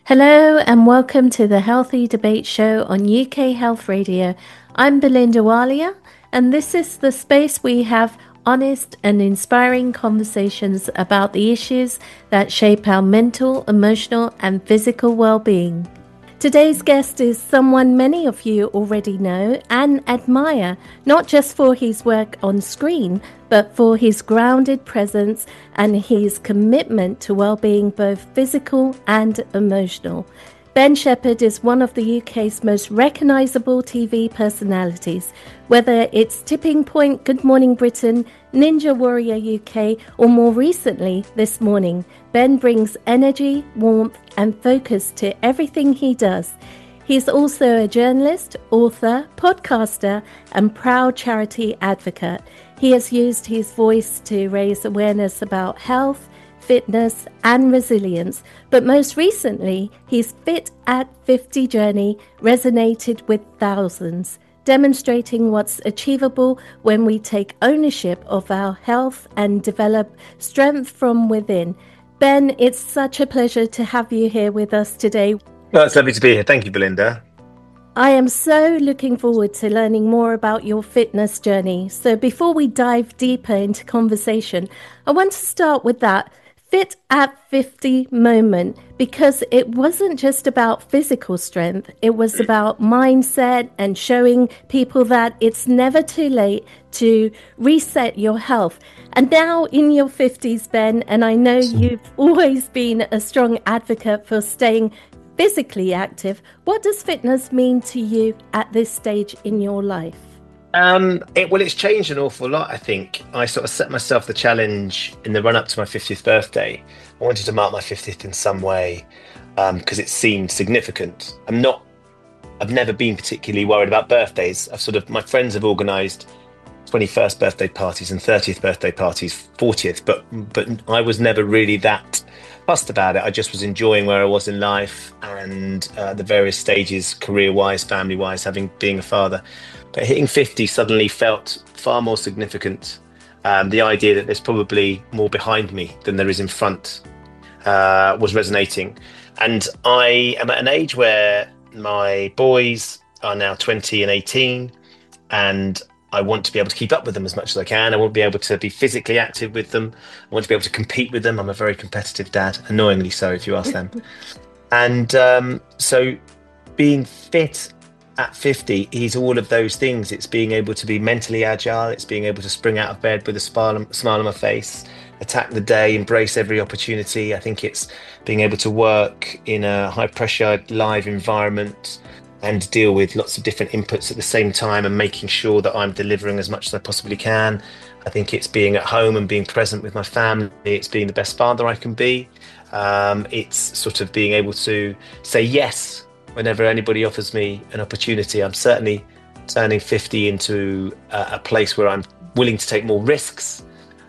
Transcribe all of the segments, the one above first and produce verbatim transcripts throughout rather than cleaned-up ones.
Hello and welcome to the Healthy Debate Show on U K Health Radio. I'm Belinda Walia, and this is the space we have honest and inspiring conversations about the issues that shape our mental, emotional, and physical well-being. Today's guest is someone many of you already know and admire, not just for his work on screen, but for his grounded presence and his commitment to well-being, both physical and emotional. Ben Shepherd is one of the U K's most recognisable T V personalities. Whether it's Tipping Point, Good Morning Britain, Ninja Warrior U K, or more recently, This Morning, Ben brings energy, warmth, and focus to everything he does. He's also a journalist, author, podcaster, and proud charity advocate. He has used his voice to raise awareness about health, fitness, and resilience. But most recently, his Fit at fifty journey resonated with thousands, demonstrating what's achievable when we take ownership of our health and develop strength from within. Ben, it's such a pleasure to have you here with us today. Well, it's lovely to be here. Thank you, Belinda. I am so looking forward to learning more about your fitness journey. So before we dive deeper into conversation, I want to start with that Fit at fifty moment, because it wasn't just about physical strength. It was about mindset and showing people that it's never too late to reset your health. And now in your fifties, Ben, and I know you've always been a strong advocate for staying physically active. What does fitness mean to you at this stage in your life? Um, it, well, it's changed an awful lot, I think. I sort of set myself the challenge in the run-up to my fiftieth birthday. I wanted to mark my fiftieth in some way because um, it seemed significant. I'm not, I've never been particularly worried about birthdays. I've sort of, my friends have organised twenty-first birthday parties and thirtieth birthday parties, fortieth, but but I was never really that fussed about it. I just was enjoying where I was in life and uh, the various stages, career-wise, family-wise, having being a father. But hitting fifty suddenly felt far more significant. Um, the idea that there's probably more behind me than there is in front uh, was resonating. And I am at an age where my boys are now twenty and eighteen, and I want to be able to keep up with them as much as I can. I want to be able to be physically active with them. I want to be able to compete with them. I'm a very competitive dad, annoyingly so, if you ask them. And um, so being fit at fifty is all of those things. It's being able to be mentally agile. It's being able to spring out of bed with a smile, smile on my face, attack the day, embrace every opportunity. I think it's being able to work in a high pressure live environment and deal with lots of different inputs at the same time and making sure that I'm delivering as much as I possibly can. I think it's being at home and being present with my family. It's being the best father I can be. Um, it's sort of being able to say yes whenever anybody offers me an opportunity. I'm certainly turning fifty into a, a place where I'm willing to take more risks.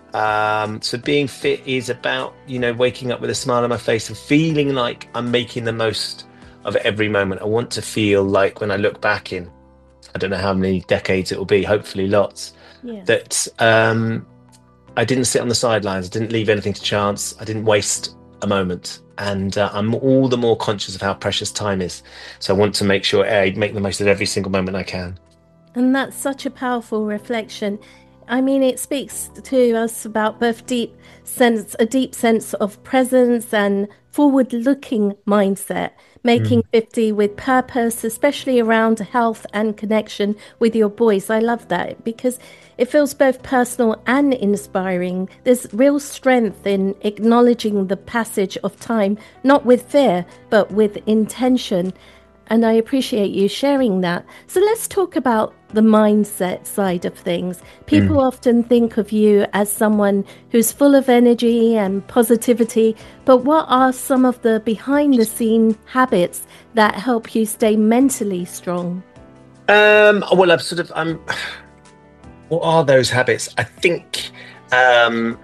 Um, so being fit is about, you know, waking up with a smile on my face and feeling like I'm making the most of every moment. I want to feel like when I look back in, I don't know how many decades it will be, hopefully lots, yeah. that um, I didn't sit on the sidelines. I didn't leave anything to chance. I didn't waste a moment. And uh, I'm all the more conscious of how precious time is. So I want to make sure I make the most of every single moment I can. And that's such a powerful reflection. I mean, it speaks to us about both deep sense, a deep sense of presence and forward-looking mindset, making mm. fifty with purpose, especially around health and connection with your boys. I love that because it feels both personal and inspiring. There's real strength in acknowledging the passage of time, not with fear, but with intention. And I appreciate you sharing that. So let's talk about the mindset side of things. People mm. often think of you as someone who's full of energy and positivity, but what are some of the behind the scene habits that help you stay mentally strong? Um, well, I'm sort of, I'm, what are those habits? I think um,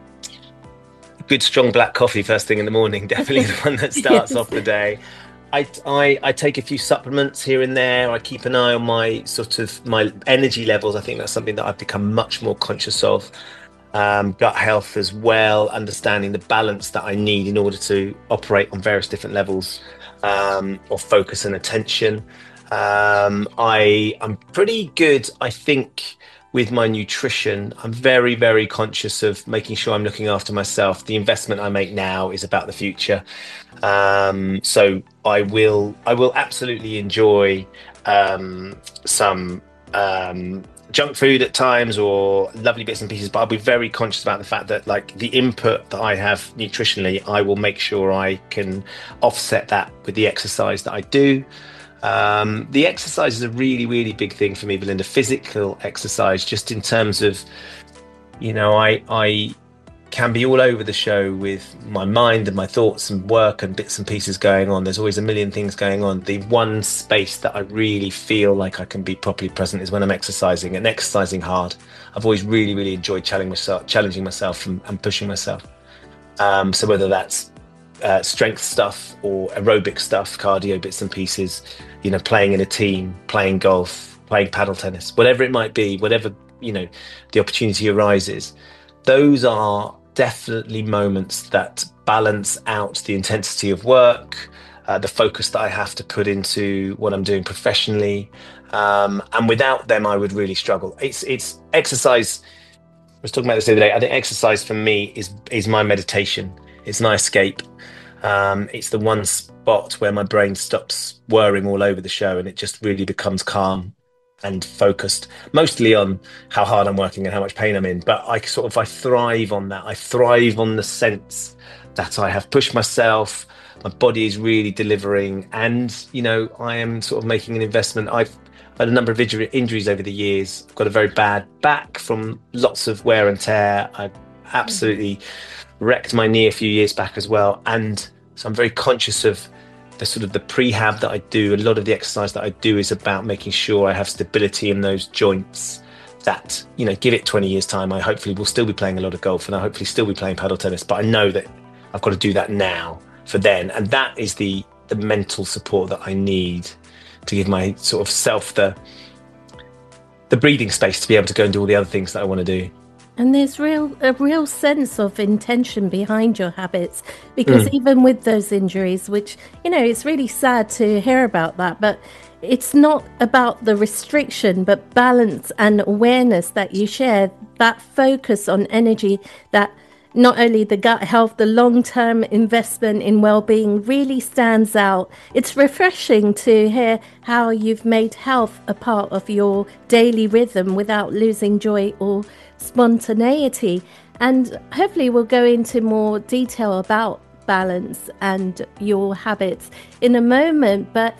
good strong black coffee first thing in the morning, definitely the one that starts yes. off the day. I, I, I take a few supplements here and there. I keep an eye on my sort of my energy levels. I think that's something that I've become much more conscious of. um, gut health as well, understanding the balance that I need in order to operate on various different levels um, of focus and attention. Um, I I'm pretty good, I think, with my nutrition. I'm very, very conscious of making sure I'm looking after myself. The investment I make now is about the future. Um, so I will I will absolutely enjoy um, some um, junk food at times or lovely bits and pieces, but I'll be very conscious about the fact that like the input that I have nutritionally, I will make sure I can offset that with the exercise that I do. Um, the exercise is a really, really big thing for me, Belinda. Physical exercise, just in terms of, you know, I I can be all over the show with my mind and my thoughts and work and bits and pieces going on. There's always a million things going on. The one space that I really feel like I can be properly present is when I'm exercising and exercising hard. I've always really, really enjoyed challenging myself, challenging myself and, and pushing myself. Um, so whether that's uh, strength stuff or aerobic stuff, cardio bits and pieces, you know, playing in a team, playing golf, playing paddle tennis, whatever it might be, whatever, you know, the opportunity arises, those are definitely moments that balance out the intensity of work, uh, the focus that I have to put into what I'm doing professionally. Um, and without them, I would really struggle. It's it's exercise. I was talking about this the other day. I think exercise for me is is my meditation. It's my escape. Um, it's the one spot where my brain stops whirring all over the show and it just really becomes calm and focused, mostly on how hard I'm working and how much pain I'm in. But I sort of I thrive on that. I thrive on the sense that I have pushed myself. My body is really delivering, and you know I am sort of making an investment. I've had a number of injury, injuries over the years. I've got a very bad back from lots of wear and tear. I absolutely wrecked my knee a few years back as well, and so I'm very conscious of the sort of the prehab that I do. A lot of the exercise that I do is about making sure I have stability in those joints that, you know, give it twenty years time, I hopefully will still be playing a lot of golf and I hopefully still be playing paddle tennis, but I know that I've got to do that now for then. And that is the the mental support that I need to give my sort of self the the breathing space to be able to go and do all the other things that I want to do. And there's real a real sense of intention behind your habits, because mm. even with those injuries, which, you know, it's really sad to hear about that, but it's not about the restriction, but balance and awareness that you share, that focus on energy, that not only the gut health, the long-term investment in well-being really stands out. It's refreshing to hear how you've made health a part of your daily rhythm without losing joy or spontaneity. And hopefully we'll go into more detail about balance and your habits in a moment. But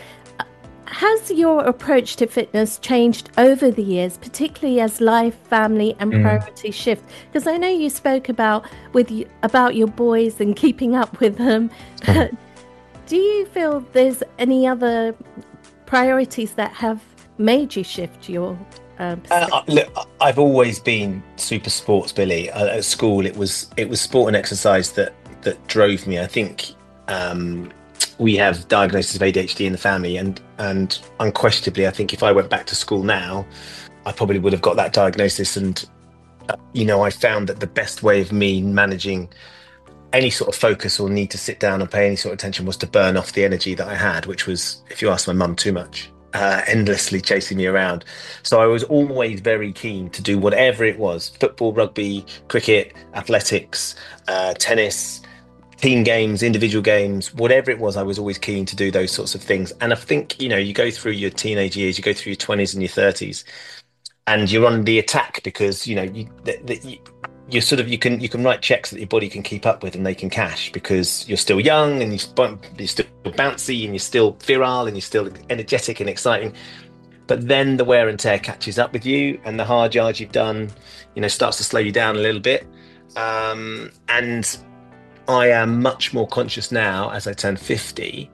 has your approach to fitness changed over the years, particularly as life, family and priorities mm. shift? Because I know you spoke about with you, about your boys and keeping up with them. Mm. Do you feel there's any other priorities that have made you shift your uh, uh, look, I've always been super sports, Billy. Uh, at school, it was it was sport and exercise that that drove me. I think um, we have diagnosis of A D H D in the family, and and unquestionably, I think if I went back to school now, I probably would have got that diagnosis. And uh, you know, I found that the best way of me managing any sort of focus or need to sit down and pay any sort of attention was to burn off the energy that I had, which was, if you ask my mum, too much. Uh, endlessly chasing me around. So I was always very keen to do whatever it was: football, rugby, cricket, athletics, uh, tennis, team games, individual games, whatever it was. I was always keen to do those sorts of things. And I think, you know, you go through your teenage years, you go through your twenties and your thirties, and you're on the attack because, you know, you, the, the, you you're sort of you can you can write checks that your body can keep up with and they can cash because you're still young and you're, you're still bouncy and you're still virile and you're still energetic and exciting. But then the wear and tear catches up with you, and the hard yards you've done, you know, starts to slow you down a little bit. Um, and I am much more conscious now as I turn fifty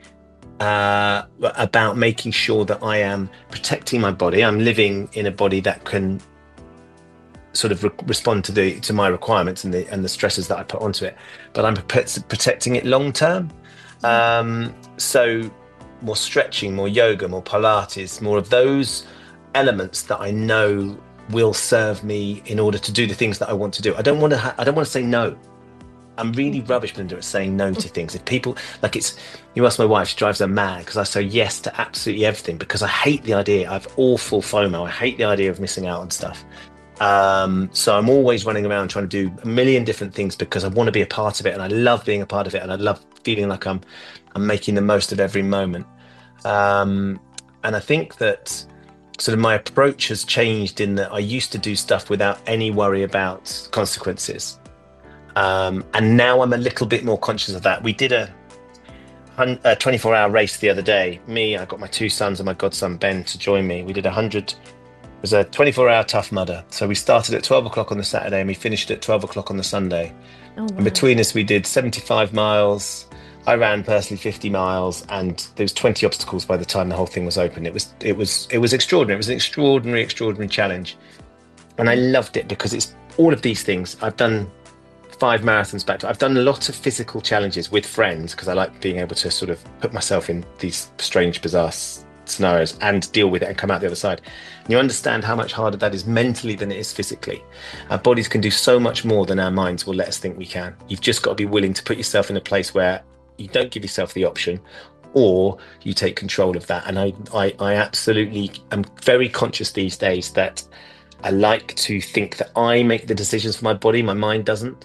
uh, about making sure that I am protecting my body. I'm living in a body that can sort of re- respond to the to my requirements and the and the stresses that I put onto it, but I'm pre- protecting it long term. Um, so more stretching, more yoga, more Pilates, more of those elements that I know will serve me in order to do the things that I want to do. I don't want to. Ha- I don't want to say no. I'm really rubbish, Belinda, at saying no to things. If people like it's, you ask my wife, she drives her mad because I say yes to absolutely everything because I hate the idea. I have awful FOMO. I hate the idea of missing out on stuff. Um, so I'm always running around trying to do a million different things because I want to be a part of it, and I love being a part of it, and I love feeling like I'm, I'm making the most of every moment. Um, and I think that sort of my approach has changed in that I used to do stuff without any worry about consequences. Um, and now I'm a little bit more conscious of that. We did a, a twenty-four hour race the other day. Me, I got my two sons and my godson Ben to join me. We did a hundred. It was a twenty-four hour Tough Mudder. So we started at twelve o'clock on the Saturday and we finished at twelve o'clock on the Sunday. Oh, wow. And between us, we did seventy-five miles. I ran personally fifty miles, and there was twenty obstacles by the time the whole thing was open. It was, it was, it was extraordinary. It was an extraordinary, extraordinary challenge, and I loved it because it's all of these things. I've done five marathons back to. I've done a lot of physical challenges with friends because I like being able to sort of put myself in these strange, bizarre scenarios and deal with it and come out the other side. And you understand how much harder that is mentally than it is physically. Our bodies can do so much more than our minds will let us think we can. You've just got to be willing to put yourself in a place where you don't give yourself the option, or you take control of that. And I, I, I absolutely am very conscious these days that I like to think that I make the decisions for my body. My mind doesn't.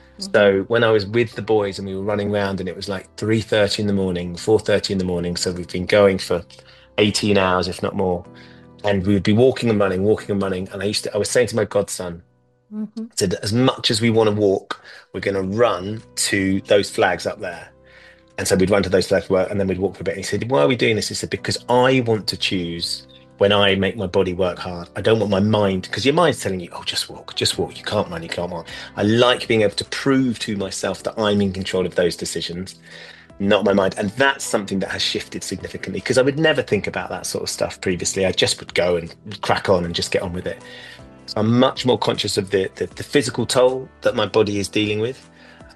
So when I was with the boys and we were running around and it was like three thirty in the morning, four thirty in the morning. So we've been going for eighteen hours, if not more. And we would be walking and running, walking and running. And I used to, I was saying to my godson, mm-hmm. I said, as much as we want to walk, we're going to run to those flags up there. And so we'd run to those flags and then we'd walk for a bit. And he said, why are we doing this? He said, because I want to choose when I make my body work hard. I don't want my mind, because your mind's telling you, oh, just walk, just walk. You can't run, you can't run. I like being able to prove to myself that I'm in control of those decisions, not my mind. And that's something that has shifted significantly, because I would never think about that sort of stuff previously. I just would go and crack on and just get on with it. So I'm much more conscious of the, the, the physical toll that my body is dealing with.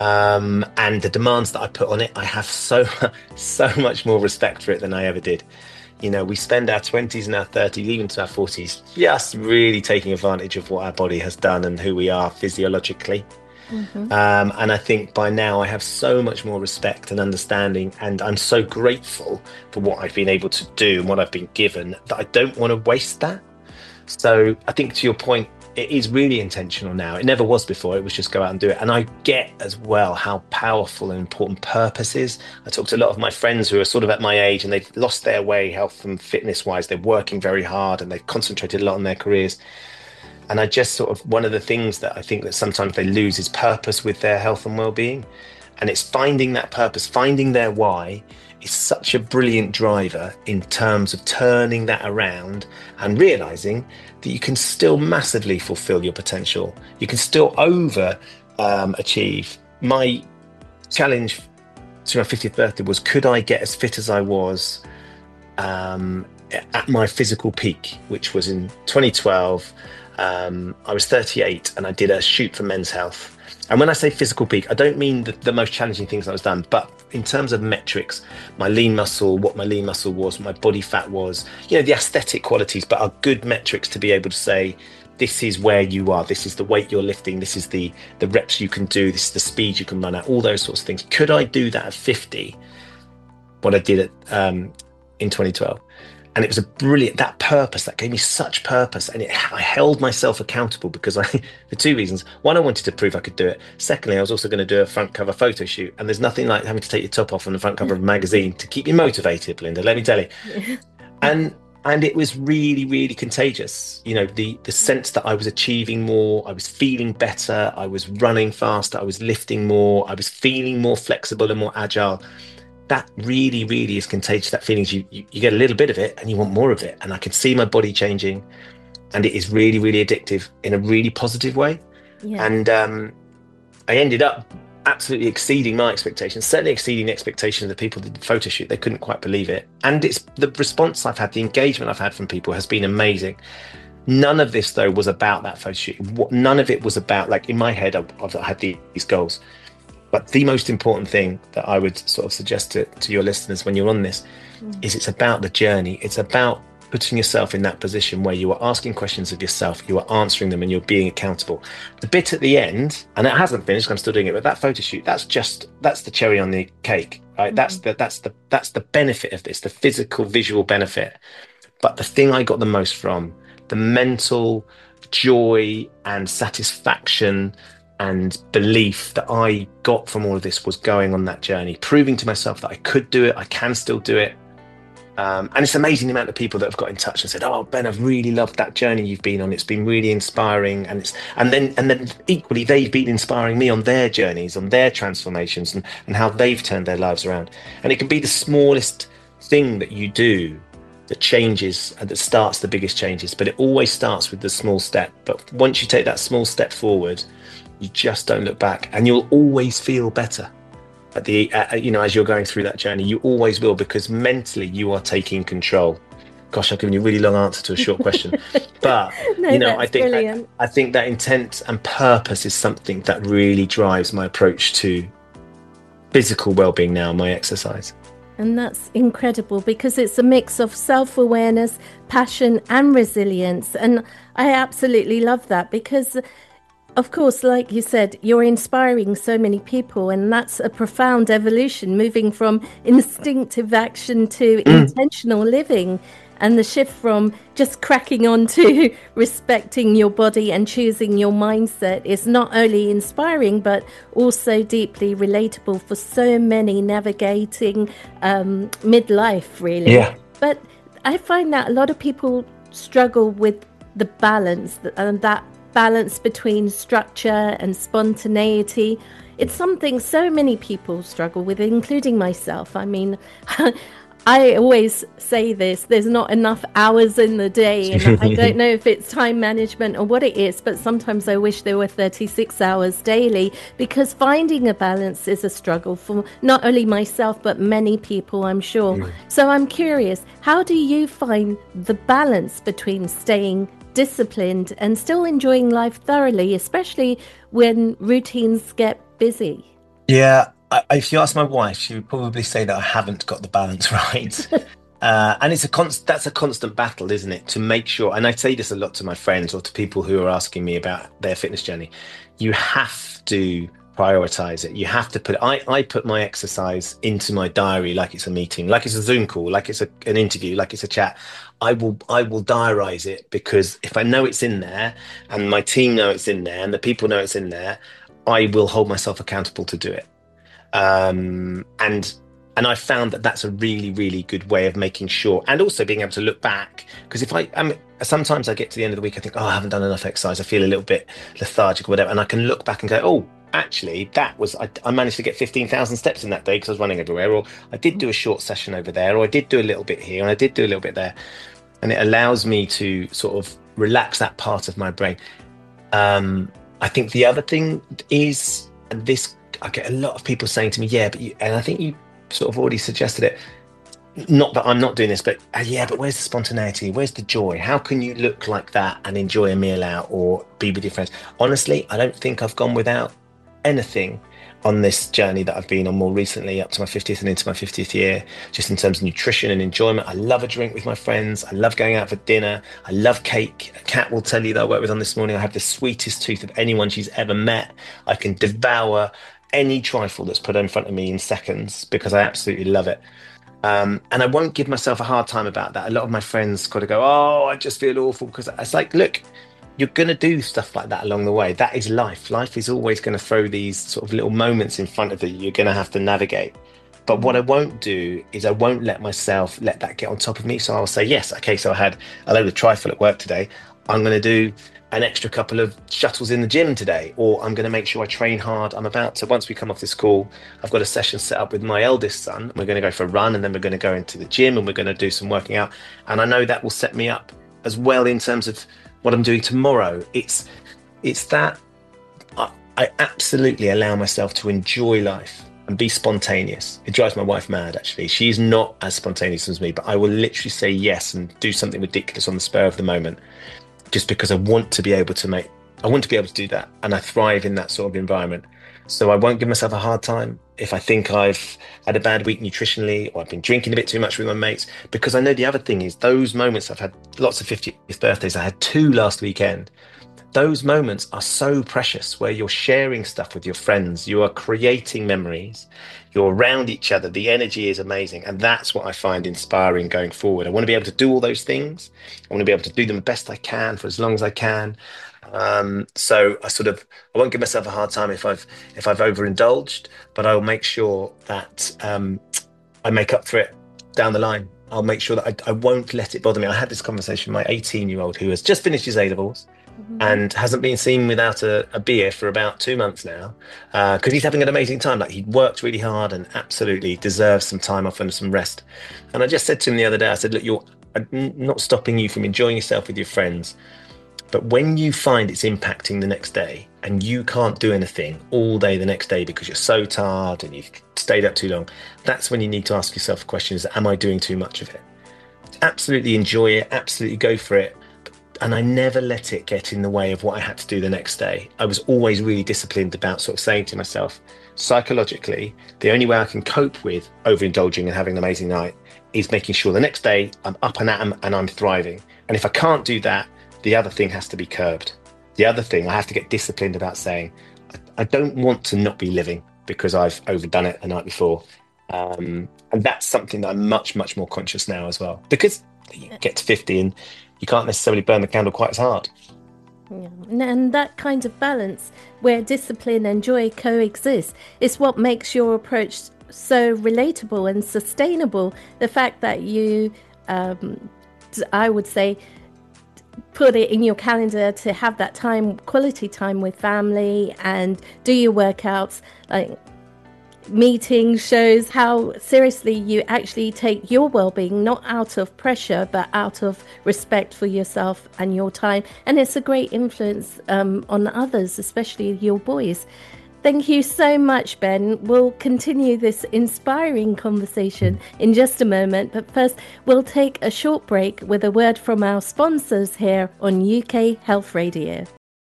Um, and the demands that I put on it. I have so, so much more respect for it than I ever did. You know, we spend our twenties and our thirties, even to our forties, just really taking advantage of what our body has done and who we are physiologically. Mm-hmm. Um, and I think by now I have so much more respect and understanding, and I'm so grateful for what I've been able to do and what I've been given that I don't want to waste that. So I think, to your point, it is really intentional now. It never was before. It was just go out and do it. And I get as well how powerful and important purpose is. I talk to a lot of my friends who are sort of at my age and they've lost their way health and fitness wise. They're working very hard and they've concentrated a lot on their careers. And I just sort of, one of the things that I think that sometimes they lose is purpose with their health and well-being. And it's finding that purpose, finding their why is such a brilliant driver in terms of turning that around and realizing that you can still massively fulfill your potential. You can still over um, achieve. My challenge to my fiftieth birthday was, could I get as fit as I was um, at my physical peak, which was in twenty twelve. Um, I was thirty-eight and I did a shoot for Men's Health. And when I say physical peak, I don't mean the, the most challenging things that I was done, but in terms of metrics, my lean muscle, what my lean muscle was, my body fat was, you know, the aesthetic qualities, but are good metrics to be able to say, this is where you are, this is the weight you're lifting, this is the, the reps you can do, this is the speed you can run at, all those sorts of things. Could I do that at fifty? What I did at, um, in twenty twelve. And it was a brilliant, that purpose, that gave me such purpose. And it, I held myself accountable because I, for two reasons. One, I wanted to prove I could do it. Secondly, I was also going to do a front cover photo shoot. And there's nothing like having to take your top off on the front cover of a magazine to keep you motivated, Belinda, let me tell you. Yeah. And and it was really, really contagious. You know, the, the sense that I was achieving more, I was feeling better, I was running faster, I was lifting more, I was feeling more flexible and more agile. That really, really is contagious. That feeling, you, you you get a little bit of it and you want more of it. And I can see my body changing, and it is really, really addictive in a really positive way. Yeah. And um, I ended up absolutely exceeding my expectations, certainly exceeding the expectations of the people that did the photo shoot. They couldn't quite believe it. And it's the response I've had, the engagement I've had from people has been amazing. None of this, though, was about that photo shoot. What, none of it was about, like, in my head, I've, I've had these goals. But the most important thing that I would sort of suggest to, to your listeners when you're on this mm. is it's about the journey. It's about putting yourself in that position where you are asking questions of yourself, you are answering them, and you're being accountable. The bit at the end, and it hasn't finished, I'm still doing it, but that photo shoot, that's just, that's the cherry on the cake, right? Mm-hmm. That's the, that's the, that's the benefit of this, the physical, visual benefit. But the thing I got the most from, the mental joy and satisfaction and belief that I got from all of this was going on that journey, proving to myself that I could do it, I can still do it. Um, and it's amazing the amount of people that have got in touch and said, "Oh, Ben, I've really loved that journey you've been on. It's been really inspiring." And it's and then and then equally, they've been inspiring me on their journeys, on their transformations, and, and how they've turned their lives around. And it can be the smallest thing that you do that changes and that starts the biggest changes. But it always starts with the small step. But once you take that small step forward, you just don't look back, and you'll always feel better. At the, uh, you know, as you're going through that journey, you always will, because mentally you are taking control. Gosh, I've given you a really long answer to a short question, but no, you know, I think I, I think that intent and purpose is something that really drives my approach to physical well-being now, my exercise. And that's incredible, because it's a mix of self-awareness, passion, and resilience. And I absolutely love that, because of course, like you said, you're inspiring so many people, and that's a profound evolution, moving from instinctive action to mm. intentional living, and the shift from just cracking on to respecting your body and choosing your mindset is not only inspiring, but also deeply relatable for so many navigating um, midlife, really. Yeah. But I find that a lot of people struggle with the balance, and that balance between structure and spontaneity. It's something so many people struggle with, including myself. I mean, I always say this, there's not enough hours in the day, and I don't know if it's time management or what it is, but sometimes I wish there were thirty-six hours daily, because finding a balance is a struggle for not only myself, but many people, I'm sure. Mm. So I'm curious, how do you find the balance between staying disciplined and still enjoying life thoroughly, especially when routines get busy? Yeah, I, if you ask my wife, she would probably say that I haven't got the balance right. uh, and it's a const- that's a constant battle, isn't it? To make sure, and I say this a lot to my friends or to people who are asking me about their fitness journey, you have to prioritize it. You have to put, I, I put my exercise into my diary like it's a meeting, like it's a Zoom call, like it's a, an interview, like it's a chat. I will I will diarize it, because if I know it's in there and my team know it's in there and the people know it's in there, I will hold myself accountable to do it. Um, and and I found that that's a really, really good way of making sure, and also being able to look back. Because if I, I mean, sometimes I get to the end of the week, I think, oh, I haven't done enough exercise. I feel a little bit lethargic or whatever. And I can look back and go, oh, actually, that was, I, I managed to get fifteen thousand steps in that day because I was running everywhere, or I did do a short session over there, or I did do a little bit here and I did do a little bit there. And it allows me to sort of relax that part of my brain. Um, I think the other thing is, and this, I get a lot of people saying to me, yeah, but you, and I think you sort of already suggested it, not that I'm not doing this, but uh, yeah, but where's the spontaneity? Where's the joy? How can you look like that and enjoy a meal out or be with your friends? Honestly, I don't think I've gone without anything on this journey that I've been on more recently, up to my fiftieth and into my fiftieth year, just in terms of nutrition and enjoyment. I love a drink with my friends. I love going out for dinner. I love cake. Kat will tell you that I worked with on this morning, I have the sweetest tooth of anyone she's ever met. I can devour any trifle that's put in front of me in seconds because I absolutely love it. Um, and I won't give myself a hard time about that. A lot of my friends got to go, oh, I just feel awful, because it's like, look, you're going to do stuff like that along the way. That is life. Life is always going to throw these sort of little moments in front of you you're going to have to navigate. But what I won't do is I won't let myself let that get on top of me. So I'll say, yes, okay, so I had a load of trifle at work today. I'm going to do an extra couple of shuttles in the gym today, or I'm going to make sure I train hard. I'm about to, once we come off this call, I've got a session set up with my eldest son. We're going to go for a run, and then we're going to go into the gym and we're going to do some working out. And I know that will set me up as well in terms of what I'm doing tomorrow. It's it's that I, I absolutely allow myself to enjoy life and be spontaneous. It drives my wife mad, actually. She's not as spontaneous as me, but I will literally say yes and do something ridiculous on the spur of the moment, just because I want to be able to make, I want to be able to do that. And I thrive in that sort of environment. So I won't give myself a hard time. if I think I've had a bad week nutritionally, or I've been drinking a bit too much with my mates, because I know the other thing is those moments. I've had lots of fiftieth birthdays. I had two last weekend. Those moments are so precious where you're sharing stuff with your friends, you are creating memories, you're around each other, the energy is amazing. And that's what I find inspiring going forward. I want to be able to do all those things. I want to be able to do them the best I can for as long as I can. Um, so I sort of, I won't give myself a hard time if I've, if I've overindulged, but I'll make sure that um, I make up for it down the line. I'll make sure that I, I won't let it bother me. I had this conversation with my eighteen year old who has just finished his A-levels. Mm-hmm. And hasn't been seen without a, a beer for about two months now, because uh, he's having an amazing time. Like, he worked really hard and absolutely deserves some time off and some rest. And I just said to him the other day, I said, look, you're I'm not stopping you from enjoying yourself with your friends, but when you find it's impacting the next day and you can't do anything all day the next day because you're so tired and you've stayed up too long, that's when you need to ask yourself questions. Am I doing too much of it? Absolutely enjoy it. Absolutely go for it. And I never let it get in the way of what I had to do the next day. I was always really disciplined about sort of saying to myself, psychologically, the only way I can cope with overindulging and having an amazing night is making sure the next day I'm up and at 'em and I'm thriving. And if I can't do that, the other thing has to be curbed. The other thing, I have to get disciplined about saying, I don't want to not be living because I've overdone it the night before. Um, and that's something that I'm much, much more conscious now as well. Because you get to fifty and you can't necessarily burn the candle quite as hard. Yeah. And that kind of balance where discipline and joy coexist is what makes your approach so relatable and sustainable. The fact that you, um, I would say, put it in your calendar to have that time, quality time with family and do your workouts, like meetings, shows how seriously you actually take your well-being, not out of pressure but out of respect for yourself and your time. And it's a great influence um, on others, especially your boys. Thank you so much, Ben. We'll continue this inspiring conversation in just a moment, but first we'll take a short break with a word from our sponsors here on U K Health Radio.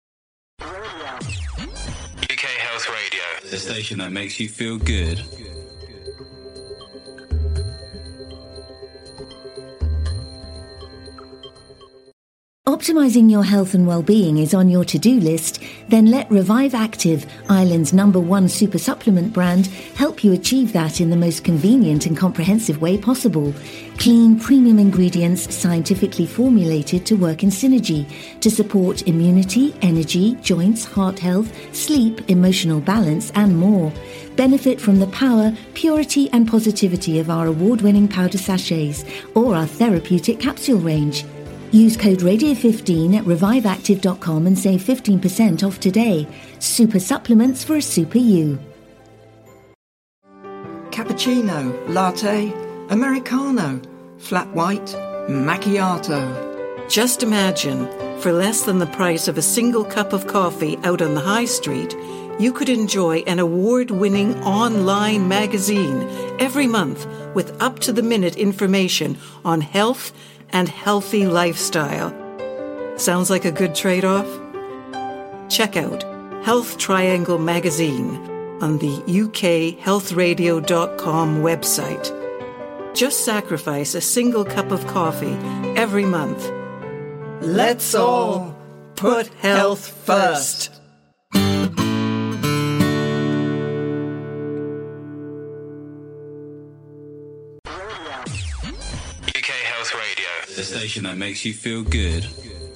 U K Health Radio, the station that makes you feel good. Optimizing your health and well-being is on your to-do list? Then let Revive Active, Ireland's number one super supplement brand, help you achieve that in the most convenient and comprehensive way possible. Clean, premium ingredients scientifically formulated to work in synergy to support immunity, energy, joints, heart health, sleep, emotional balance, and more. Benefit from the power, purity, and positivity of our award-winning powder sachets or our therapeutic capsule range. Use code radio fifteen at revive active dot com and save fifteen percent off today. Super supplements for a super you. Cappuccino, latte, Americano, flat white, macchiato. Just imagine, for less than the price of a single cup of coffee out on the high street, you could enjoy an award-winning online magazine every month with up-to-the-minute information on health and healthy lifestyle. Sounds like a good trade-off? Check out Health Triangle Magazine on the U K health radio dot com website. Just sacrifice a single cup of coffee every month. Let's all put health first. The station that makes you feel good.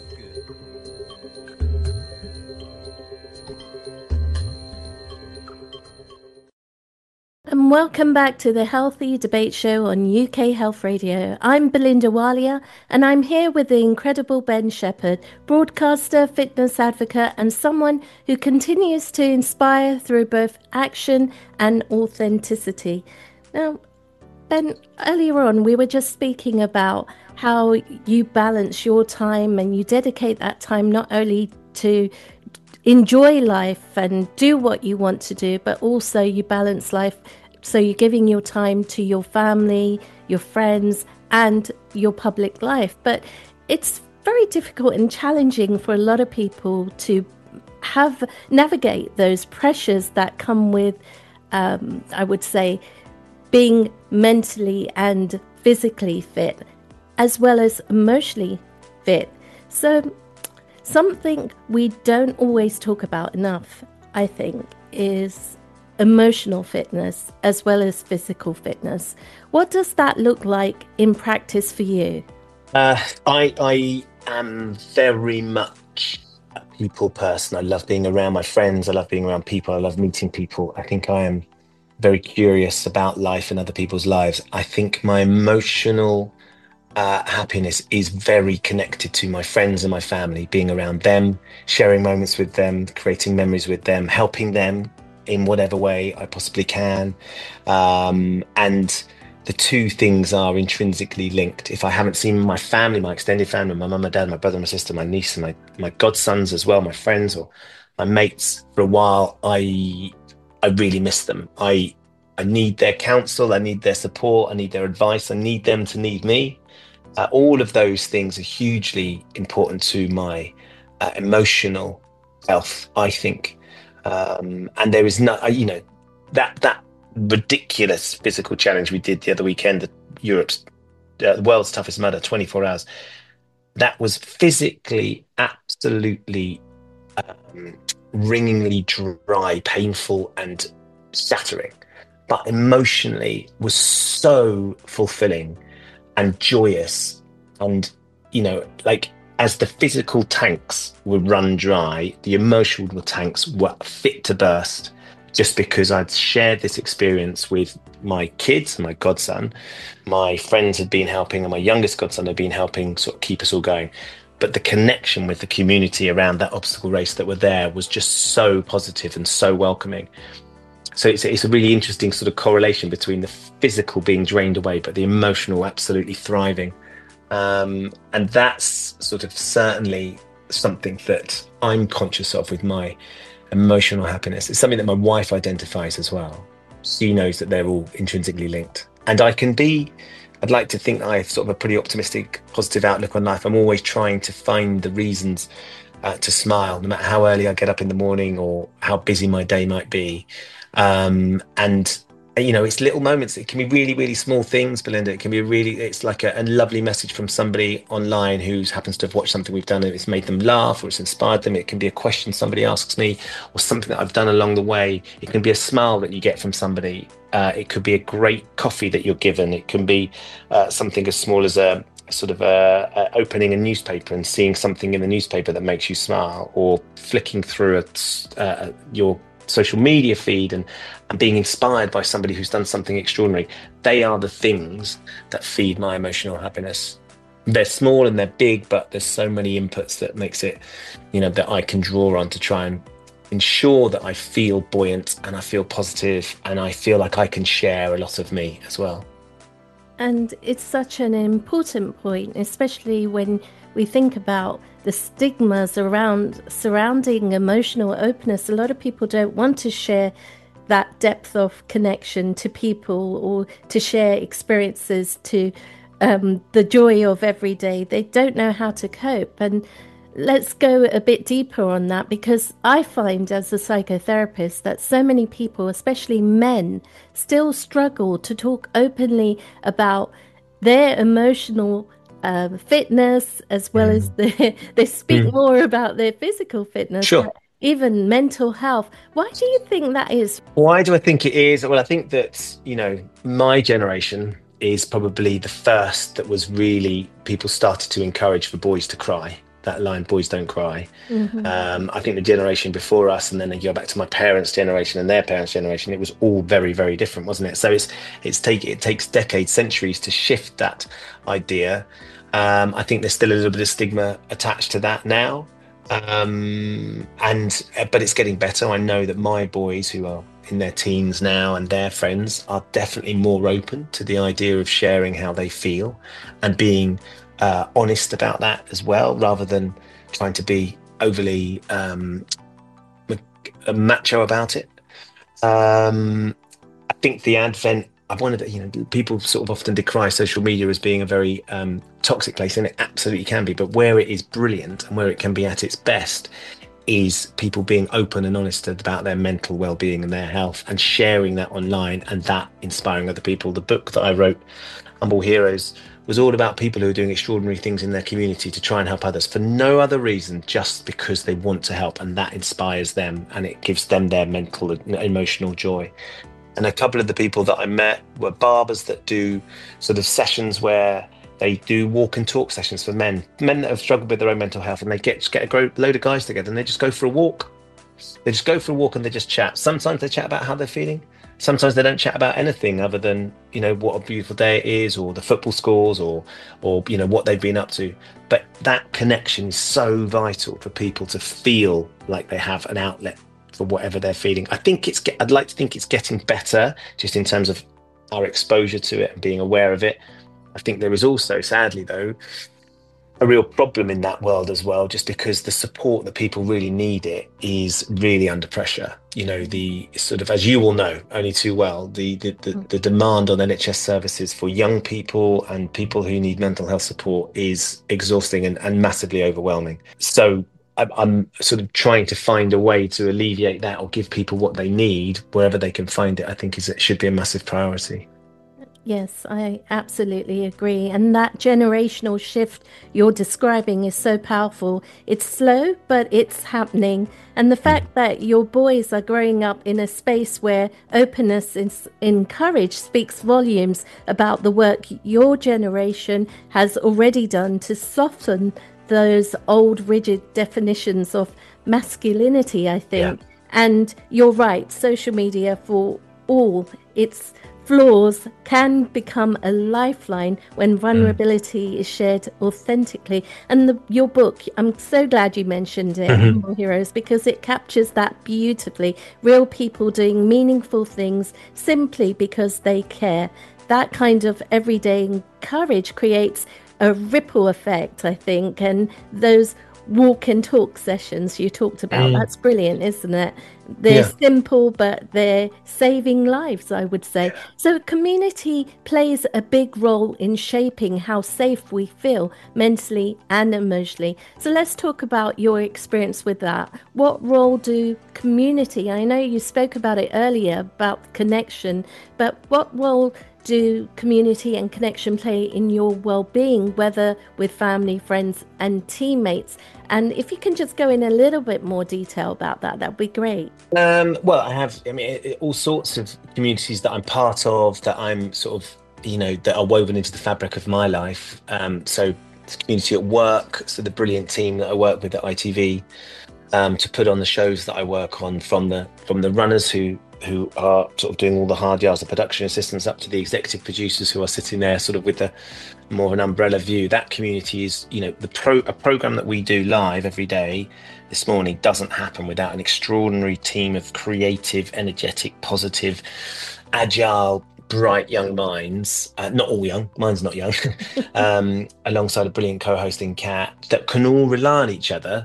And welcome back to the Healthy Debate Show on U K Health Radio. I'm Belinda Walia, and I'm here with the incredible Ben Shepherd, broadcaster, fitness advocate, and someone who continues to inspire through both action and authenticity. Now, Ben, earlier on, we were just speaking about how you balance your time and you dedicate that time not only to enjoy life and do what you want to do, but also you balance life. So you're giving your time to your family, your friends, and your public life. But it's very difficult and challenging for a lot of people to have navigate those pressures that come with um, I would say, being mentally and physically fit, as well as emotionally fit. So something we don't always talk about enough, I think, is emotional fitness as well as physical fitness. What does that look like in practice for you? Uh, I, I am very much a people person. I love being around my friends. I love being around people. I love meeting people. I think I am very curious about life and other people's lives. I think my emotional uh, happiness is very connected to my friends and my family, being around them, sharing moments with them, creating memories with them, helping them in whatever way I possibly can. Um, and the two things are intrinsically linked. If I haven't seen my family, my extended family, my mum, my dad, my brother, my sister, my niece, and my, my godsons as well, my friends or my mates for a while, I I really miss them. I I need their counsel. I need their support. I need their advice. I need them to need me. Uh, all of those things are hugely important to my uh, emotional health, I think. Um, and there is no, you know, that that ridiculous physical challenge we did the other weekend, the Europe's, uh, the world's toughest mudder, twenty-four hours. That was physically absolutely um, wringingly dry, painful, and shattering, but emotionally was so fulfilling and joyous. And, you know, like as the physical tanks would run dry, the emotional tanks were fit to burst, just because I'd shared this experience with my kids, my godson. My friends had been helping, and my youngest godson had been helping sort of keep us all going. But the connection with the community around that obstacle race that were there was just so positive and so welcoming. So it's, it's a really interesting sort of correlation between the physical being drained away, but the emotional absolutely thriving. Um, and that's sort of certainly something that I'm conscious of with my emotional happiness. It's something that my wife identifies as well. She knows that they're all intrinsically linked. And I can be, I'd like to think I have sort of a pretty optimistic, positive outlook on life. I'm always trying to find the reasons uh, to smile, no matter how early I get up in the morning or how busy my day might be. Um, and, you know, it's little moments. It can be really, really small things, Belinda. It can be really, it's like a, a lovely message from somebody online who happens to have watched something we've done and it's made them laugh or it's inspired them. It can be a question somebody asks me or something that I've done along the way. It can be a smile that you get from somebody. Uh, it could be a great coffee that you're given. It can be uh, something as small as a sort of a, a opening a newspaper and seeing something in the newspaper that makes you smile, or flicking through a, uh, your social media feed and, and being inspired by somebody who's done something extraordinary. They are the things that feed my emotional happiness. They're small and they're big, but there's so many inputs that makes it, you know, that I can draw on to try and ensure that I feel buoyant and I feel positive and I feel like I can share a lot of me as well. And it's such an important point, especially when we think about the stigmas around surrounding emotional openness. A lot of people don't want to share that depth of connection to people or to share experiences, to um, the joy of every day. They don't know how to cope. And let's go a bit deeper on that, because I find as a psychotherapist that so many people, especially men, still struggle to talk openly about their emotional uh, fitness, as well mm. as the, they speak mm. more about their physical fitness, sure. even mental health. Why do you think that is? Why do I think it is? Well, I think that, you know, my generation is probably the first that was really, people started to encourage for boys to cry. That line, boys don't cry. Mm-hmm. Um, I think the generation before us, and then you go back to my parents' generation and their parents' generation, it was all very, very different, wasn't it? So it's it's take it takes decades, centuries to shift that idea. Um, I think there's still a little bit of stigma attached to that now, um, and but it's getting better. I know that my boys who are in their teens now and their friends are definitely more open to the idea of sharing how they feel and being Uh, honest about that as well, rather than trying to be overly um, macho about it. Um, I think the advent, I wanted to, you know, people sort of often decry social media as being a very um, toxic place, and it absolutely can be, but where it is brilliant and where it can be at its best is people being open and honest about their mental well-being and their health and sharing that online, and that inspiring other people. The book that I wrote, Humble Heroes, was all about people who are doing extraordinary things in their community to try and help others for no other reason, just because they want to help, and that inspires them and it gives them their mental and emotional joy. And a couple of the people that I met were barbers that do sort of sessions where they do walk and talk sessions for men, men that have struggled with their own mental health, and they get just get a load of guys together and they just go for a walk. They just go for a walk and they just chat. Sometimes they chat about how they're feeling. Sometimes they don't chat about anything other than, you know, what a beautiful day it is, or the football scores, or, or you know, what they've been up to. But that connection is so vital for people to feel like they have an outlet for whatever they're feeling. I think it's, I'd like to think it's getting better just in terms of our exposure to it and being aware of it. I think there is also, sadly though, a real problem in that world as well, just because the support that people really need it is really under pressure. You know, the sort of, as you all know only too well, the the, the, the demand on N H S services for young people and people who need mental health support is exhausting and, and massively overwhelming. So I'm, I'm sort of trying to find a way to alleviate that or give people what they need wherever they can find it. I think is it should be a massive priority. Yes, I absolutely agree. And that generational shift you're describing is so powerful. It's slow, but it's happening. And the fact that your boys are growing up in a space where openness is encouraged speaks volumes about the work your generation has already done to soften those old rigid definitions of masculinity, I think. Yeah. And you're right, social media, for all its flaws, can become a lifeline when vulnerability mm. is shared authentically. And the, your book, I'm so glad you mentioned it, mm-hmm. Humble Heroes, because it captures that beautifully. Real people doing meaningful things simply because they care. That kind of everyday courage creates a ripple effect, I think. And those walk and talk sessions you talked about, mm. that's brilliant, isn't it? They're yeah. simple, but they're saving lives, I would say. So community plays a big role in shaping how safe we feel mentally and emotionally. So let's talk about your experience with that. What role do community, I know you spoke about it earlier, about connection, but what role do community and connection play in your well-being, whether with family, friends and teammates? And if you can just go in a little bit more detail about that, that'd be great. Um, well, I have, I mean, it, it, all sorts of communities that I'm part of, that I'm sort of, you know, that are woven into the fabric of my life. Um, so the community at work, so the brilliant team that I work with at I T V, um, to put on the shows that I work on, from the from the runners who who are sort of doing all the hard yards, the production assistants, up to the executive producers who are sitting there sort of with the more of an umbrella view. That community is, you know, the pro a program that we do live every day this morning doesn't happen without an extraordinary team of creative, energetic, positive, agile, bright young minds, uh, not all young, mine's not young, um, alongside a brilliant co-hosting Kat, that can all rely on each other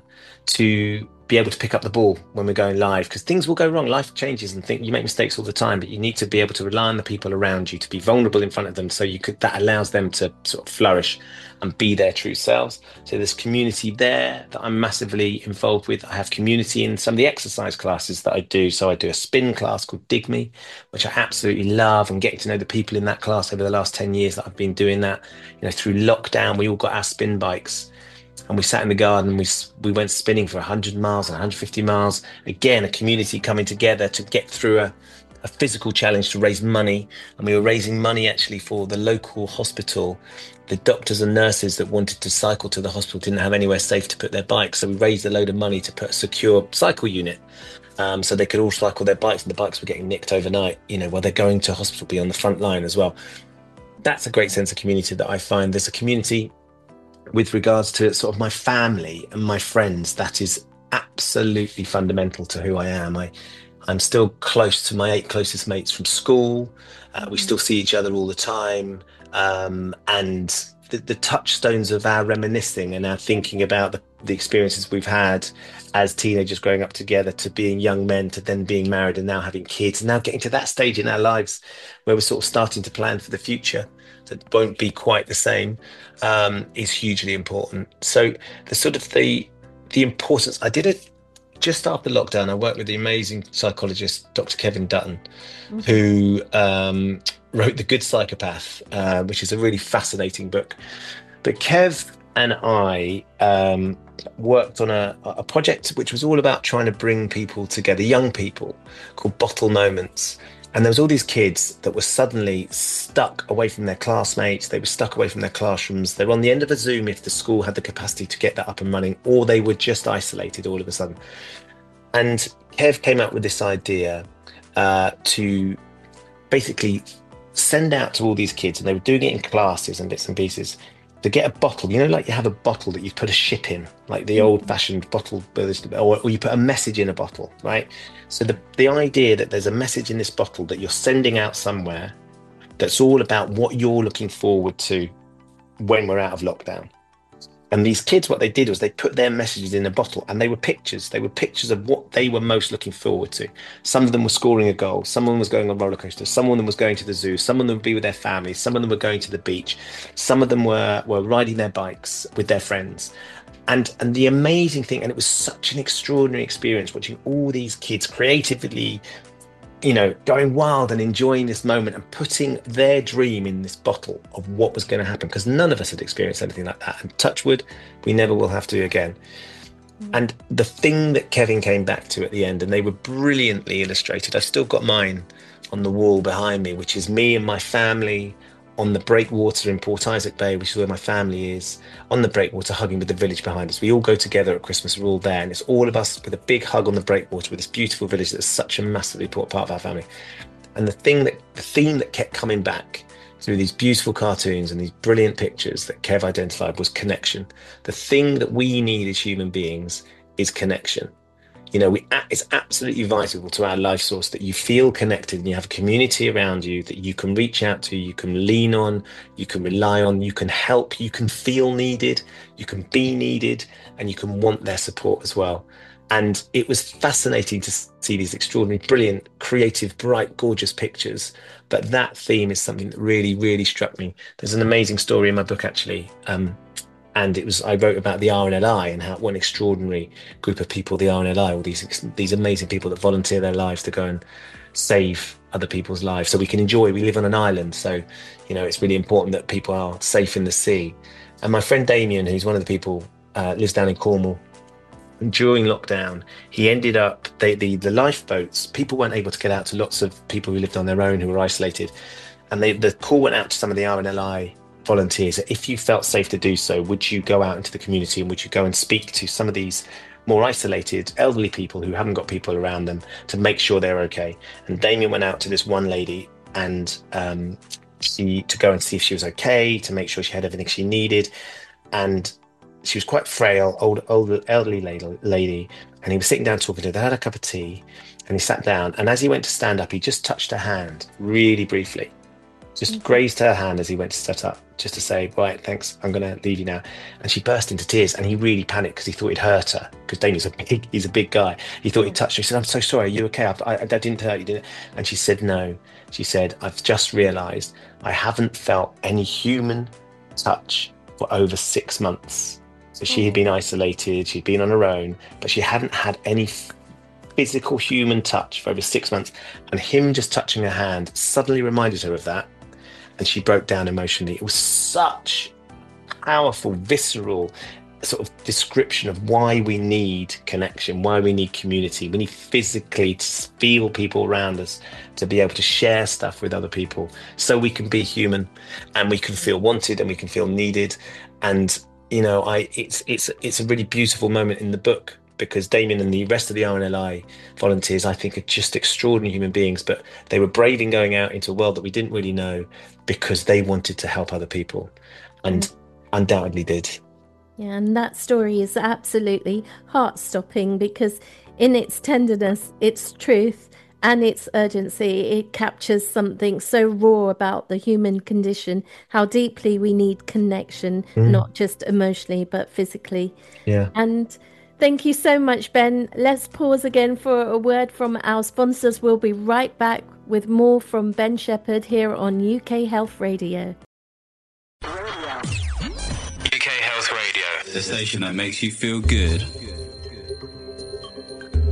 to be able to pick up the ball when we're going live, because things will go wrong. Life changes and think you make mistakes all the time, but you need to be able to rely on the people around you, to be vulnerable in front of them, so you could that allows them to sort of flourish and be their true selves. So there's community there that I'm massively involved with. I have community in some of the exercise classes that I do. So I do a spin class called Dig Me, which I absolutely love, and getting to know the people in that class over the last ten years that I've been doing that. You know, through lockdown, we all got our spin bikes, and we sat in the garden and we we went spinning for one hundred miles and one hundred fifty miles. Again, a community coming together to get through a, a physical challenge, to raise money. And we were raising money actually for the local hospital. The doctors and nurses that wanted to cycle to the hospital didn't have anywhere safe to put their bikes. So we raised a load of money to put a secure cycle unit, um, so they could all cycle their bikes, and the bikes were getting nicked overnight, you know, while they're going to hospital, be on the front line as well. That's a great sense of community that I find. There's a community with regards to sort of my family and my friends that is absolutely fundamental to who I am. I, I'm still close to my eight closest mates from school. Uh, we still see each other all the time. Um, and the, the touchstones of our reminiscing and our thinking about the, the experiences we've had as teenagers growing up together, to being young men, to then being married and now having kids, and now getting to that stage in our lives where we're sort of starting to plan for the future that won't be quite the same, um, is hugely important. So the sort of the the importance, I did a just after lockdown, I worked with the amazing psychologist, Doctor Kevin Dutton, mm-hmm. who um, wrote The Good Psychopath, uh, which is a really fascinating book. But Kev and I um, worked on a, a project which was all about trying to bring people together, young people, called Bottle Moments. And there was all these kids that were suddenly stuck away from their classmates. They were stuck away from their classrooms. They were on the end of a Zoom if the school had the capacity to get that up and running, or they were just isolated all of a sudden. And Kev came up with this idea uh, to basically send out to all these kids, and they were doing it in classes and bits and pieces, to get a bottle, you know, like you have a bottle that you put a ship in, like the old-fashioned bottle, or, or you put a message in a bottle, right? So the, the idea that there's a message in this bottle that you're sending out somewhere that's all about what you're looking forward to when we're out of lockdown. And these kids, what they did was they put their messages in a bottle, and they were pictures. They were pictures of what they were most looking forward to. Some of them were scoring a goal. Someone was going on a roller coaster. Some of them was going to the zoo. Some of them would be with their families. Some of them were going to the beach. Some of them were, were riding their bikes with their friends. And, and the amazing thing, and it was such an extraordinary experience watching all these kids creatively, you know, going wild and enjoying this moment and putting their dream in this bottle of what was going to happen, because none of us had experienced anything like that. And touch wood, we never will have to again. Mm. And the thing that Kevin came back to at the end, and they were brilliantly illustrated. I've still got mine on the wall behind me, which is me and my family on the breakwater in Port Isaac Bay, which is where my family is, on the breakwater, hugging with the village behind us. We all go together at Christmas, we're all there, and it's all of us with a big hug on the breakwater with this beautiful village that's such a massively important part of our family. And the thing that, the theme that kept coming back through these beautiful cartoons and these brilliant pictures that Kev identified was connection. The thing that we need as human beings is connection. You know, we, it's absolutely vital to our life source that you feel connected and you have a community around you that you can reach out to, you can lean on, you can rely on, you can help, you can feel needed, you can be needed, and you can want their support as well. And it was fascinating to see these extraordinary, brilliant, creative, bright, gorgeous pictures. But that theme is something that really, really struck me. There's an amazing story in my book, actually. Um, And it was, I wrote about the R N L I and how what an extraordinary group of people the R N L I, all these these amazing people that volunteer their lives to go and save other people's lives so we can enjoy. We live on an island, so, you know, it's really important that people are safe in the sea. And my friend Damien, who's one of the people, uh, lives down in Cornwall. And during lockdown, he ended up, they, the, the lifeboats, people weren't able to get out to lots of people who lived on their own, who were isolated. And they, the call went out to some of the R N L I volunteers that if you felt safe to do so, would you go out into the community and would you go and speak to some of these more isolated elderly people who haven't got people around them to make sure they're okay? And Damien went out to this one lady and um, she to go and see if she was okay, to make sure she had everything she needed. And she was quite frail, old, old elderly lady, lady, and he was sitting down talking to her. They had a cup of tea and he sat down, and as he went to stand up, he just touched her hand really briefly. Just grazed her hand as he went to set up, just to say, right, thanks, I'm going to leave you now. And she burst into tears, and he really panicked because he thought he'd hurt her, because Damien's a big, he's a big guy. He thought he'd touched her. He said, I'm so sorry, are you okay? I, I, I didn't hurt you, did it? And she said, no. She said, I've just realised I haven't felt any human touch for over six months. So she had been isolated, she'd been on her own, but she hadn't had any physical human touch for over six months. And him just touching her hand suddenly reminded her of that. And she broke down emotionally. It was such powerful, visceral sort of description of why we need connection, why we need community. We need physically to feel people around us, to be able to share stuff with other people so we can be human and we can feel wanted and we can feel needed. And, you know, I it's it's it's a really beautiful moment in the book, because Damien and the rest of the R N L I volunteers, I think, are just extraordinary human beings, but they were brave in going out into a world that we didn't really know because they wanted to help other people, and mm. undoubtedly did. Yeah, and that story is absolutely heart-stopping, because in its tenderness, its truth and its urgency, it captures something so raw about the human condition, how deeply we need connection, mm. not just emotionally, but physically. Yeah. And thank you so much, Ben. Let's pause again for a word from our sponsors. We'll be right back with more from Ben Shepherd here on U K Health Radio. U K Health Radio, the station that makes you feel good.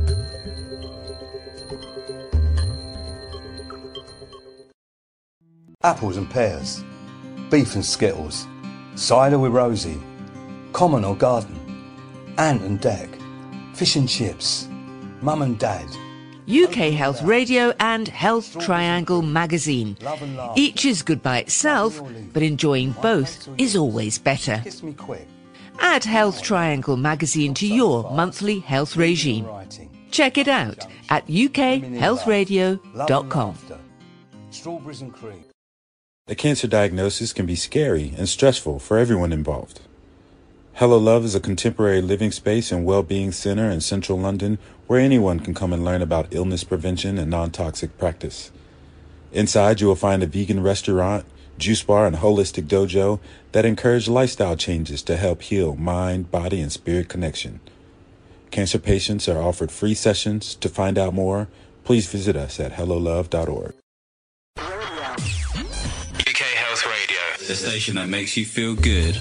apples and pears, beef and skittles, cider with Rosie, common or garden, ant and deck, fish and chips, mum and dad. U K Health Radio and Health Triangle magazine. Each is good by itself, but enjoying both is always better. Kiss me quick. Add Health Triangle magazine to your monthly health regime. Check it out at u k health radio dot com. Strawberries and cream. A cancer diagnosis can be scary and stressful for everyone involved. Hello Love is a contemporary living space and well-being center in central London where anyone can come and learn about illness prevention and non-toxic practice. Inside, you will find a vegan restaurant, juice bar, and holistic dojo that encourage lifestyle changes to help heal mind, body, and spirit connection. Cancer patients are offered free sessions. To find out more, please visit us at hello love dot org. U K Health Radio, the station that makes you feel good.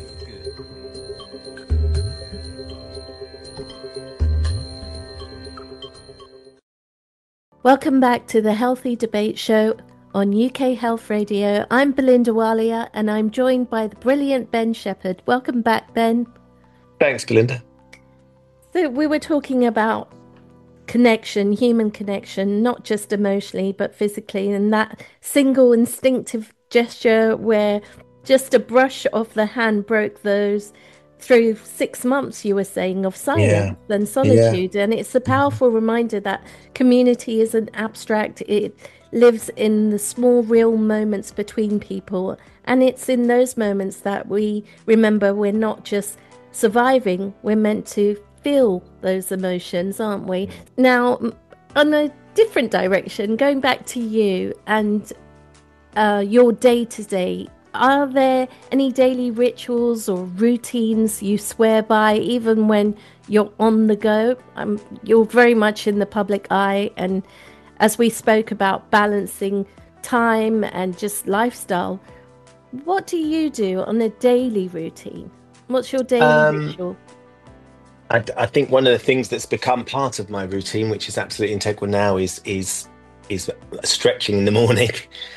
Welcome back to the Healthy Debate Show on U K Health Radio. I'm Belinda Walia and I'm joined by the brilliant Ben Shepherd. Welcome back, Ben. Thanks, Belinda. So we were talking about connection, human connection, not just emotionally, but physically, and that single instinctive gesture where just a brush of the hand broke those through six months, you were saying, of silence yeah. and solitude. Yeah. And it's a powerful reminder that community isn't abstract. It lives in the small, real moments between people. And it's in those moments that we remember we're not just surviving, we're meant to feel those emotions, aren't we? Now, on a different direction, going back to you and uh, your day-to-day, are there any daily rituals or routines you swear by, even when you're on the go? Um, you're very much in the public eye, and as we spoke about balancing time and just lifestyle, what do you do on a daily routine? What's your daily um, ritual? I, I think one of the things that's become part of my routine, which is absolutely integral now, is is is stretching in the morning.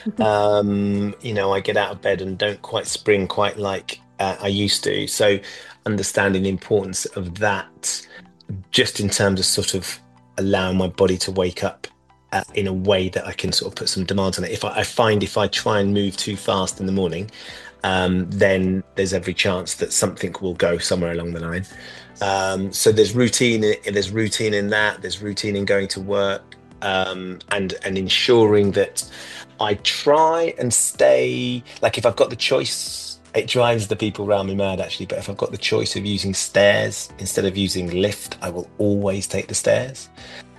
um, you know, I get out of bed and don't quite spring quite like uh, I used to. So understanding the importance of that, just in terms of sort of allowing my body to wake up uh, in a way that I can sort of put some demands on it. If I, I find if I try and move too fast in the morning, um, then there's every chance that something will go somewhere along the line. Um, so there's routine, there's routine in that, there's routine in going to work, um, and, and ensuring that I try and stay, like if I've got the choice, it drives the people around me mad actually, but if I've got the choice of using stairs instead of using lift, I will always take the stairs.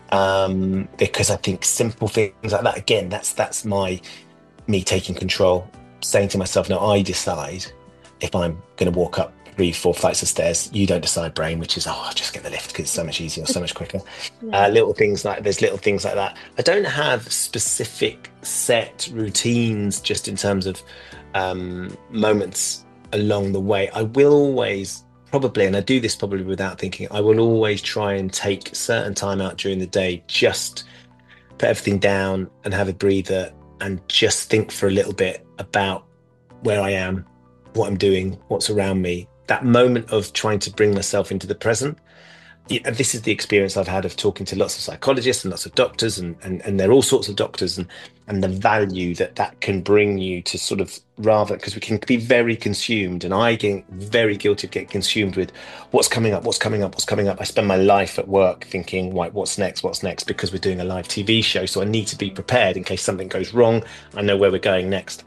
Um, because I think simple things like that, again, that's, that's my, me taking control, saying to myself, no, I decide if I'm going to walk up three, four flights of stairs. You don't decide, brain, which is, oh, I'll just get the lift because it's so much easier, so much quicker. Yeah. Uh, little things like, there's little things like that. I don't have specific set routines just in terms of um, moments along the way. I will always probably, and I do this probably without thinking, I will always try and take certain time out during the day, just put everything down and have a breather and just think for a little bit about where I am, what I'm doing, what's around me. That moment of trying to bring myself into the present. And this is the experience I've had of talking to lots of psychologists and lots of doctors, and, and, and there are all sorts of doctors, and, and the value that that can bring you to sort of rather, because we can be very consumed, and I get very guilty of getting consumed with what's coming up, what's coming up, what's coming up. I spend my life at work thinking, right, what's next, what's next, because we're doing a live T V show. So I need to be prepared in case something goes wrong. I know where we're going next.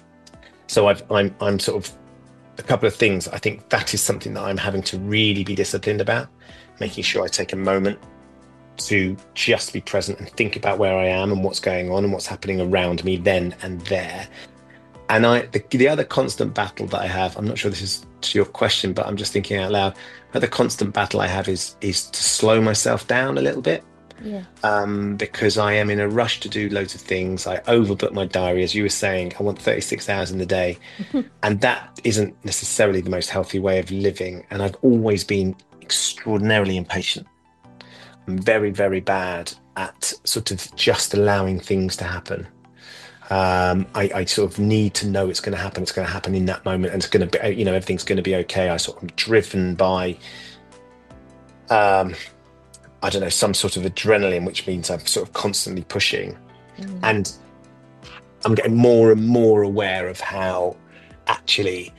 So I've, I'm, I'm sort of, a couple of things. I think that is something that I'm having to really be disciplined about, making sure I take a moment to just be present and think about where I am and what's going on and what's happening around me then and there. And I, the, the other constant battle that I have, I'm not sure this is to your question, but I'm just thinking out loud. The other constant battle I have is is to slow myself down a little bit. Yeah. Um, because I am in a rush to do loads of things. I overbook my diary, as you were saying. I want thirty-six hours in the day, and that isn't necessarily the most healthy way of living. And I've always been extraordinarily impatient. I'm very, very bad at sort of just allowing things to happen. Um, I, I sort of need to know it's going to happen. It's going to happen in that moment, and it's going to be, you know, everything's going to be okay. I sort of am driven by, um, I don't know, some sort of adrenaline, which means I'm sort of constantly pushing, mm. and I'm getting more and more aware of how actually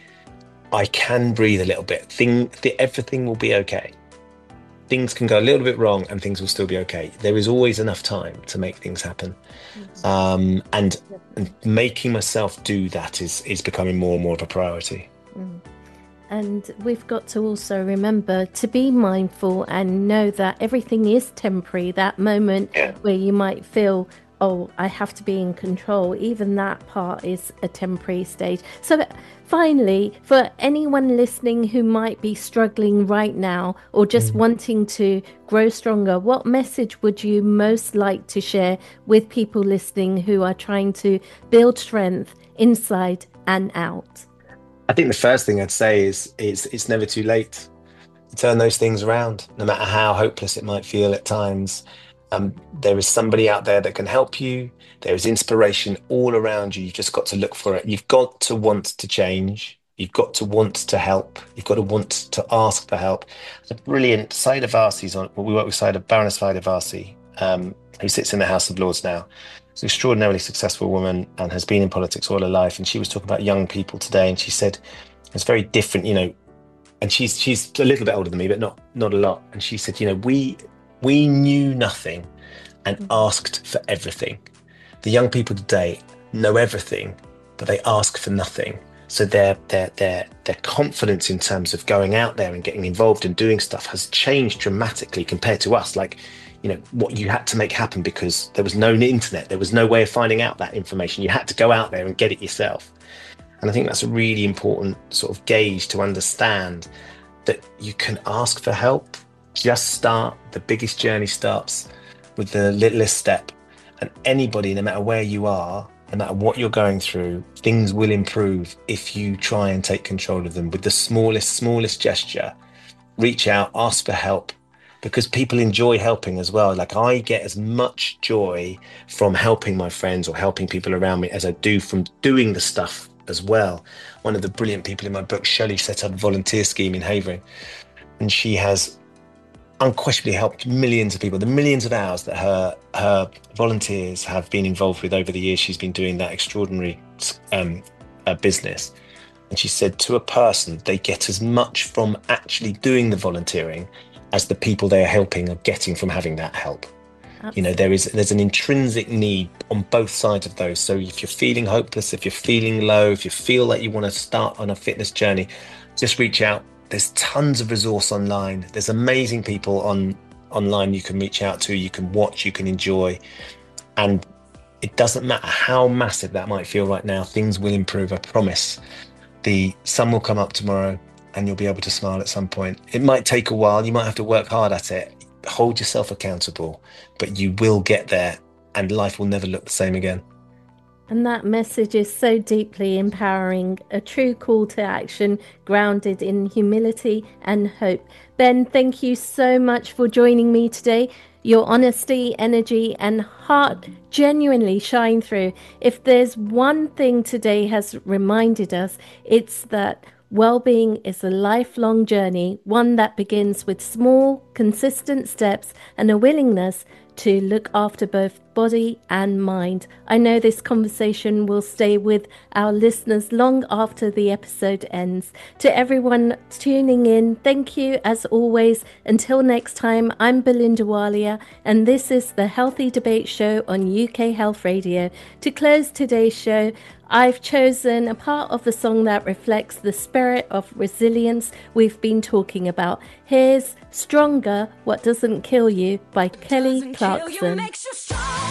I can breathe a little bit. Thing, th- everything will be okay. Things can go a little bit wrong and things will still be okay. There is always enough time to make things happen. Mm-hmm. Um, and, and making myself do that is, is becoming more and more of a priority. Mm. And we've got to also remember to be mindful and know that everything is temporary. That moment yeah. where you might feel, oh, I have to be in control. Even that part is a temporary stage. So finally, for anyone listening who might be struggling right now or just mm. wanting to grow stronger, what message would you most like to share with people listening who are trying to build strength inside and out? I think the first thing I'd say is, is it's never too late to turn those things around, no matter how hopeless it might feel at times. Um, there is somebody out there that can help you. There is inspiration all around you. You've just got to look for it. You've got to want to change. You've got to want to help. You've got to want to ask for help. The brilliant Saida Varsi's on. Well, we work with Saida, Baroness Saida Varsi, um, who sits in the House of Lords now. She's an extraordinarily successful woman and has been in politics all her life. And she was talking about young people today, and she said it's very different, you know. And she's she's a little bit older than me, but not not a lot. And she said, you know, we. We knew nothing and asked for everything. The young people today know everything, but they ask for nothing. So their their their their confidence in terms of going out there and getting involved and doing stuff has changed dramatically compared to us. Like, you know, what you had to make happen because there was no internet, there was no way of finding out that information. You had to go out there and get it yourself. And I think that's a really important sort of gauge to understand that you can ask for help. Just start. The biggest journey starts with the littlest step, and anybody, no matter where you are, no matter what you're going through, things will improve if you try and take control of them with the smallest, smallest gesture. Reach out, ask for help, because people enjoy helping as well. Like, I get as much joy from helping my friends or helping people around me as I do from doing the stuff as well. One of the brilliant people in my book, Shelley, set up a volunteer scheme in Havering, and she has unquestionably helped millions of people. The millions of hours that her her volunteers have been involved with over the years, she's been doing that extraordinary um, uh, business. And she said to a person, they get as much from actually doing the volunteering as the people they are helping are getting from having that help. Absolutely. You know, there is there's an intrinsic need on both sides of those. So if you're feeling hopeless, if you're feeling low, if you feel like you want to start on a fitness journey, just reach out. There's tons of resource online. There's amazing people on online you can reach out to, you can watch, you can enjoy. And it doesn't matter how massive that might feel right now, things will improve, I promise. The sun will come up tomorrow and you'll be able to smile at some point. It might take a while, you might have to work hard at it. Hold yourself accountable, but you will get there and life will never look the same again. And that message is so deeply empowering, a true call to action grounded in humility and hope. Ben, thank you so much for joining me today. Your honesty, energy, and heart genuinely shine through. If there's one thing today has reminded us, it's that well-being is a lifelong journey, one that begins with small, consistent steps and a willingness to look after both body and mind. I know this conversation will stay with our listeners long after the episode ends. To everyone tuning in, thank you as always. Until next time, I'm Belinda Walia, and this is the Healthy Debate Show on U K Health Radio. To close today's show, I've chosen a part of the song that reflects the spirit of resilience we've been talking about. Here's Stronger, What Doesn't Kill You by Kelly Clarkson.